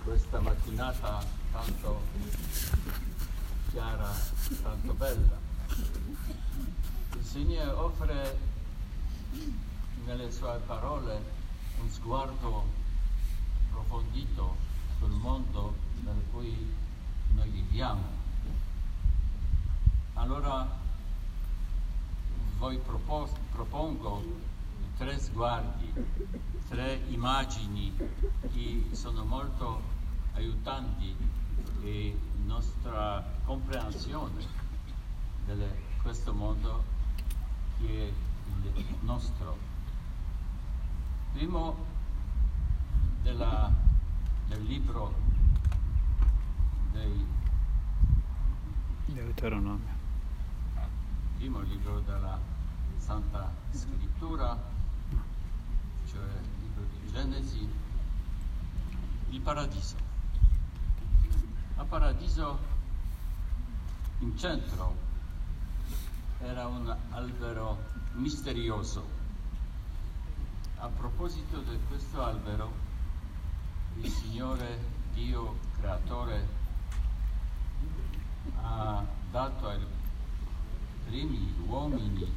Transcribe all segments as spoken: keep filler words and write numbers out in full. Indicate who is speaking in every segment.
Speaker 1: questa mattinata tanto chiara, tanto bella. Il Signore offre nelle sue parole un sguardo approfondito sul mondo nel cui noi viviamo. Allora voi propos- propongo tre sguardi, tre immagini che sono molto aiutanti e nostra comprensione di questo mondo che è il nostro. Primo della, del libro dei
Speaker 2: Deuteronomio.
Speaker 1: Primo libro della Santa Scrittura, cioè il libro di Genesi, il paradiso. A paradiso in centro era un albero misterioso. A proposito di questo albero, il Signore Dio Creatore ha dato ai primi uomini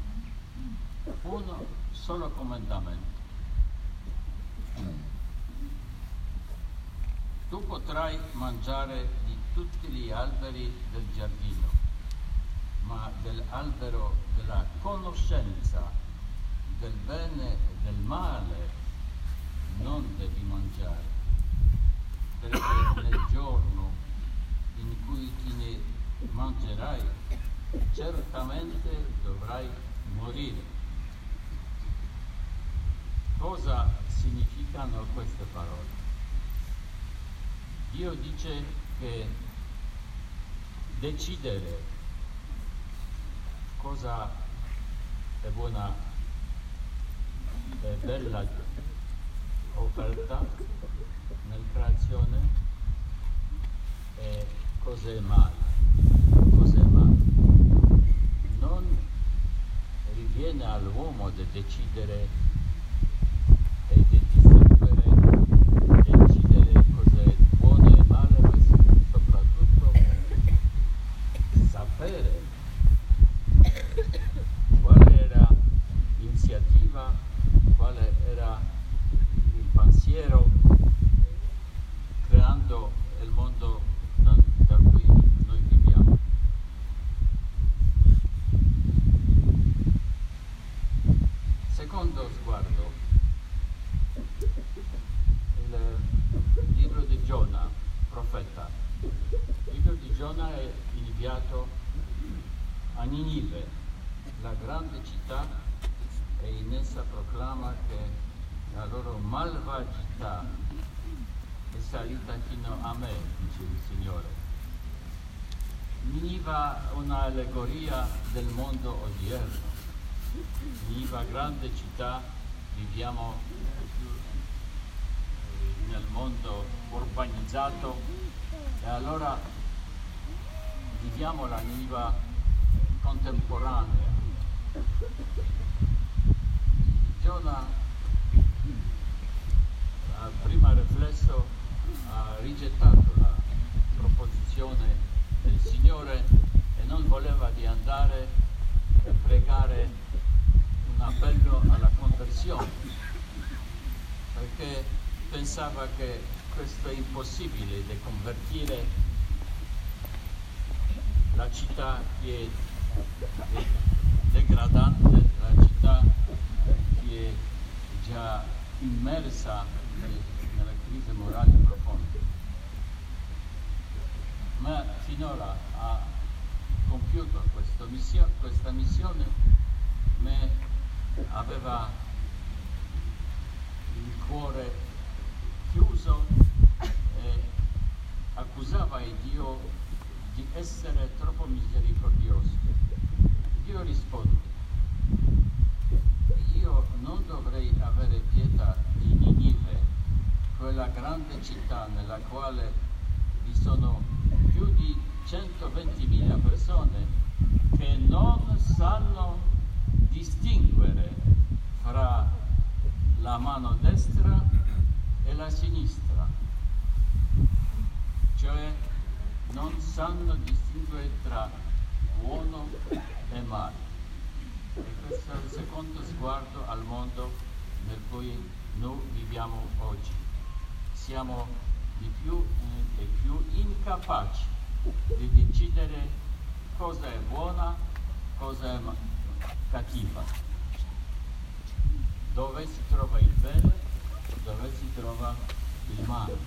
Speaker 1: uno solo comandamento. Tu potrai mangiare di tutti gli alberi del giardino, ma dell'albero della conoscenza del bene e del male non devi mangiare, perché nel giorno in cui ti ne mangerai, certamente dovrai morire. Cosa significano queste parole? Dio dice che decidere cosa è buona e bella offerta nella creazione e cosa è male. Cosa è male. Non riviene all'uomo di decidere e di distinguere, decidere cosa è buono e male, ma soprattutto sapere quale era l'iniziativa, quale era il pensiero creando il mondo da, da cui noi viviamo. Secondo sguardo, il libro di Giona, profeta. Il libro di Giona è inviato a Ninive, la grande città, e in essa proclama che la loro malvagità è salita fino a me, dice il Signore. Ninive è un'allegoria del mondo odierno. Ninive, grande città, viviamo nel mondo urbanizzato e allora viviamo la Ninive contemporanea. Giona ha prima riflesso, ha rigettato la proposizione del Signore e non voleva di andare e pregare un appello alla conversione, perché pensava che questo è impossibile di convertire la città che è degradante, la città che è già immersa nella crisi morale profonda. Ma finora ha compiuto questa missione, questa missione, ma aveva il cuore chiuso e accusava Dio di essere troppo misericordioso. Dio risponde: io non dovrei avere pietà di Ninive, quella grande città nella quale vi sono più di centoventimila persone che non sanno distinguere fra la mano destra e la sinistra, sanno distinguere tra buono e male. E questo è il secondo sguardo al mondo nel cui noi viviamo oggi. Siamo di più e più incapaci di decidere cosa è buona, cosa è cattiva, dove si trova il bene, dove si trova il male.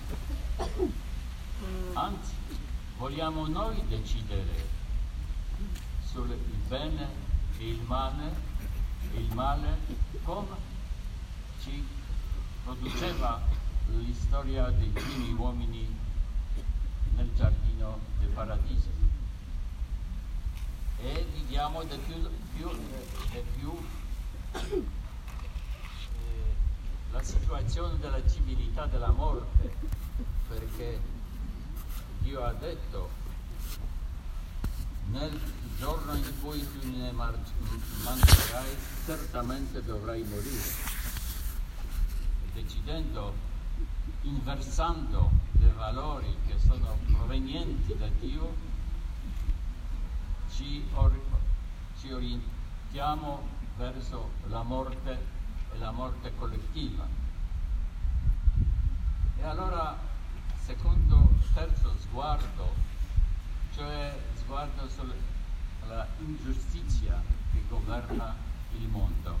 Speaker 1: Anzi, vogliamo noi decidere sul bene e il male, e il male come ci produceva l'istoria dei primi uomini nel giardino del paradiso. E viviamo di più, più, eh, più eh, la situazione della civiltà della morte, perché Dio ha detto: nel giorno in cui tu ne mangerai certamente dovrai morire. Decidendo, inversando dei valori che sono provenienti da Dio, ci, or ci orientiamo verso la morte e la morte collettiva. E allora, secondo terzo sguardo, cioè sguardo sulla ingiustizia che governa il mondo.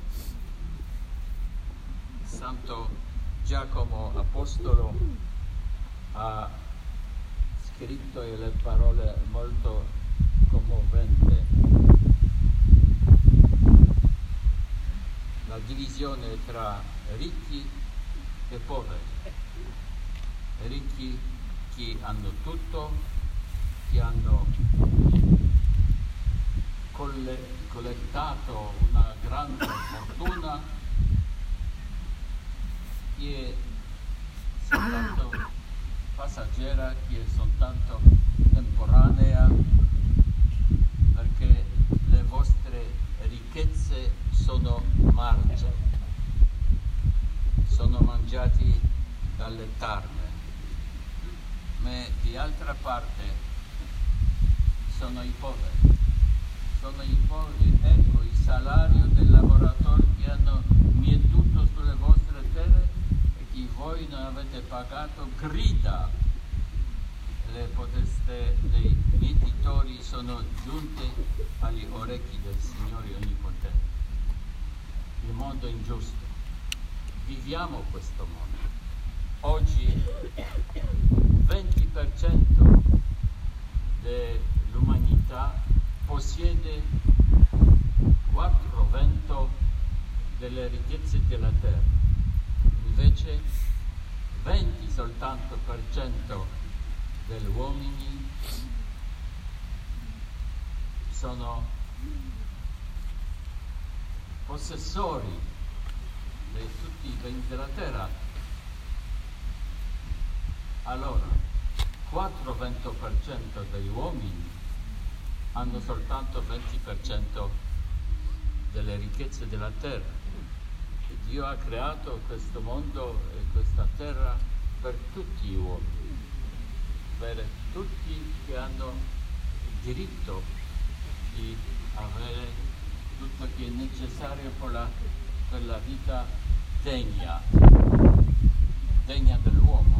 Speaker 1: Santo Giacomo Apostolo ha scritto le parole molto commoventi. La divisione tra ricchi e poveri. Ricchi che hanno tutto, che hanno collettato una grande fortuna, che è soltanto passeggera, che è soltanto temporanea, perché le vostre ricchezze sono marce, sono mangiati dalle tarme. Ma di altra parte sono i poveri, sono i poveri, ecco il salario del lavoratore che hanno mietuto sulle vostre terre e che voi non avete pagato, grida. Le potestà dei mietitori sono giunte agli orecchi del Signore Onnipotente. Il mondo è ingiusto. Viviamo questo mondo. Oggi venti per cento dell'umanità possiede quattro per cento delle ricchezze della terra, invece venti soltanto per cento degli uomini sono possessori di tutti i beni della terra. Allora, quattro per cento degli uomini hanno soltanto venti per cento delle ricchezze della terra. E Dio ha creato questo mondo e questa terra per tutti gli uomini, per tutti che hanno il diritto di avere tutto che è necessario per la, per la vita degna, degna dell'uomo.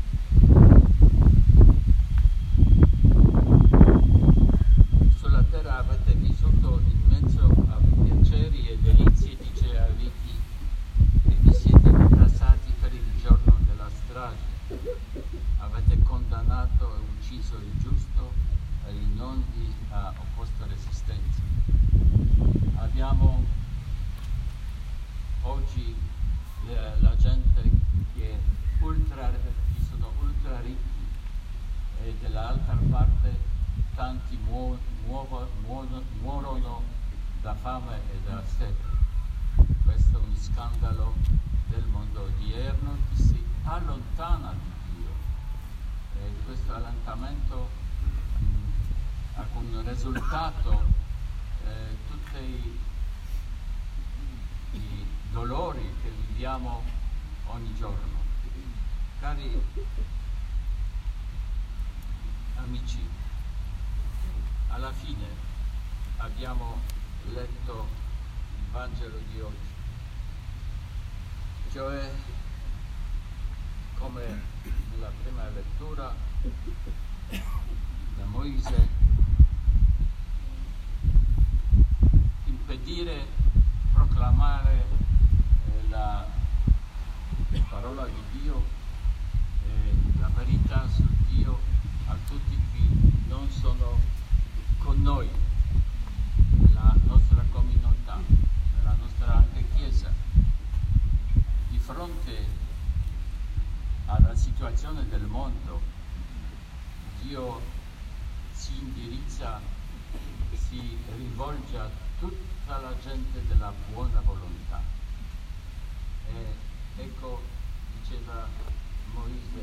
Speaker 1: Sulla terra avete vissuto in mezzo a piaceri e delizie, dice a ricchi, e vi siete ingrassati per il giorno della strage. Avete condannato e ucciso il giusto e il non vi ha opposto resistenza. Abbiamo oggi la, la gente che, ultra, che sono ultra ricchi e dall'altra parte tanti muo, muovo, muono, muorono da fame e da sete. Questo è un scandalo del mondo odierno che si allontana di Dio. E questo allontanamento mh, ha come risultato eh, tutti i, i dolori che viviamo ogni giorno. Cari amici, alla fine abbiamo letto il Vangelo di oggi, cioè come nella prima lettura da Mosè impedire, proclamare eh, la parola di Dio e la verità su Dio a tutti chi non sono con noi, nella nostra comunità, nella nostra anche Chiesa. Di fronte alla situazione del mondo, Dio si indirizza, si rivolge a tutta la gente della buona volontà. E ecco, diceva Mosè,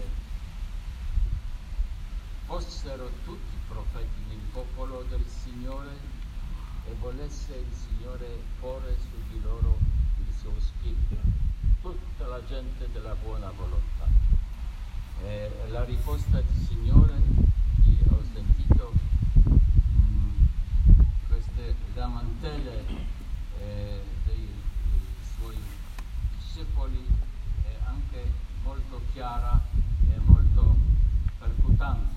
Speaker 1: fossero tutti profeti nel popolo del Signore e volesse il Signore porre su di loro il suo spirito, tutta la gente della buona volontà. E la risposta del Signore, che ho sentito mh, queste lamentele eh, dei, dei suoi discepoli, è anche molto chiara e molto percutante.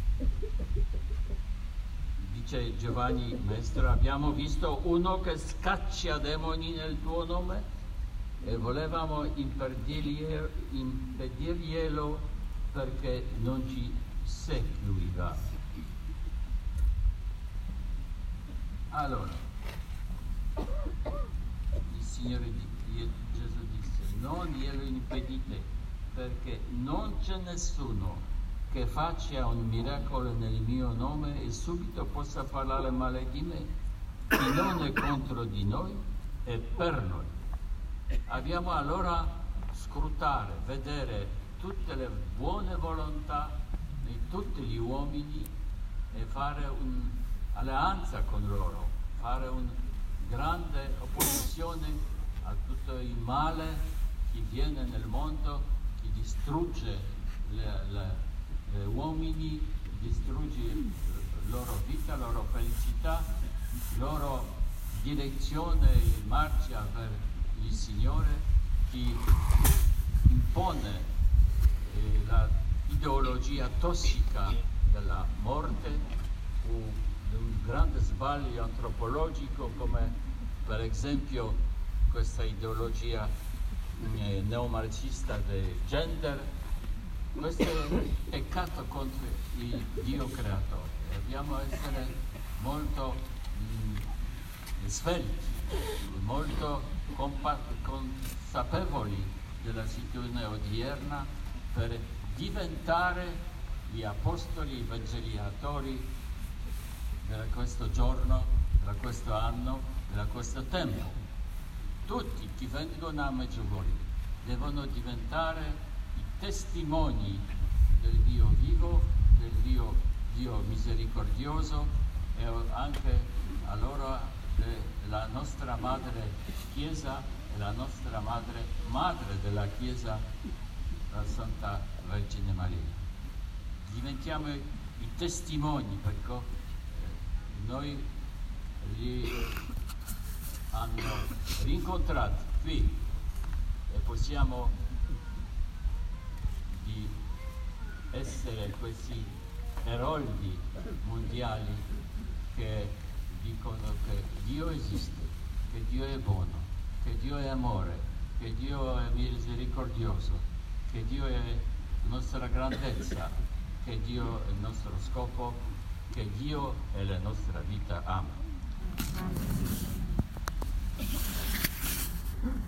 Speaker 1: Dice Giovanni, Maestro, abbiamo visto uno che scaccia demoni nel tuo nome e volevamo impedirglielo, impedirglielo perché non ci seguiva. Allora, il Signore di, Gesù disse, non glielo impedite, perché non c'è nessuno che faccia un miracolo nel mio nome e subito possa parlare male di me. Chi non è contro di noi è per noi. Abbiamo allora scrutare, vedere tutte le buone volontà di tutti gli uomini e fare un'alleanza con loro, fare una grande opposizione a tutto il male che viene nel mondo, che distrugge le, le, le uomini, distrugge la loro vita, la loro felicità, la loro direzione e marcia per il Signore, che impone eh, l'ideologia tossica della morte o di un grande sbaglio antropologico come per esempio questa ideologia eh, neomarxista del gender. Questo è un peccato contro il Dio creatore. Dobbiamo essere molto mh, svelti, molto consapevoli della situazione odierna per diventare gli apostoli, i evangeliatori di questo giorno, di questo anno, di questo tempo. Tutti che vengono a Medjugorje devono diventare i testimoni del Dio vivo, del Dio, Dio misericordioso e anche allora la nostra madre Chiesa e la nostra madre, madre della Chiesa, la Santa Vergine Maria. Diventiamo i testimoni perché eh, noi li hanno rincontrati qui e possiamo di essere questi eroldi mondiali che dicono che Dio esiste, che Dio è buono, che Dio è amore, che Dio è misericordioso, che Dio è la nostra grandezza, che Dio è il nostro scopo, che Dio è la nostra vita. Amen.